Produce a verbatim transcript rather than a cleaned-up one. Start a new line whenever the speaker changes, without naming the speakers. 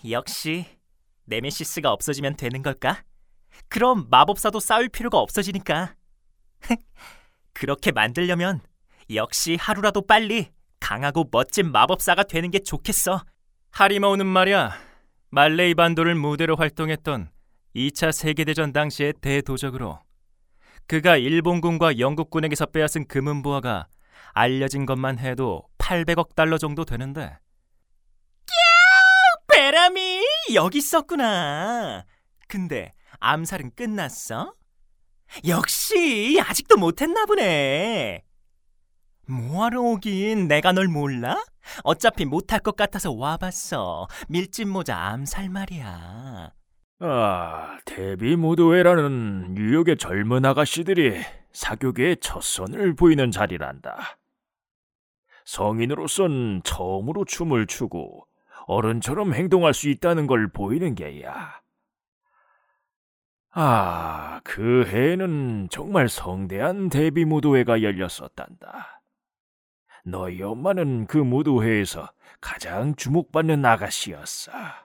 역시 네메시스가 없어지면 되는 걸까? 그럼 마법사도 싸울 필요가 없어지니까. 그렇게 만들려면 역시 하루라도 빨리 강하고 멋진 마법사가 되는 게 좋겠어. 하리마우는 말이야, 말레이 반도를 무대로 활동했던 이 차 세계대전 당시의 대도적으로 그가 일본군과 영국군에게서 빼앗은 금은부화가 알려진 것만 해도 팔백억 달러 정도 되는데. 베람이 여기 있었구나. 근데 암살은 끝났어? 역시 아직도 못했나 보네. 뭐하러 오긴, 내가 널 몰라? 어차피 못할 것 같아서 와봤어. 밀짚모자 암살 말이야.
아, 데비무도회라는 뉴욕의 젊은 아가씨들이 사교계의 첫 선을 보이는 자리란다. 성인으로선 처음으로 춤을 추고 어른처럼 행동할 수 있다는 걸 보이는 게야. 아, 그 해에는 정말 성대한 데뷔 무도회가 열렸었단다. 너희 엄마는 그 무도회에서 가장 주목받는 아가씨였어.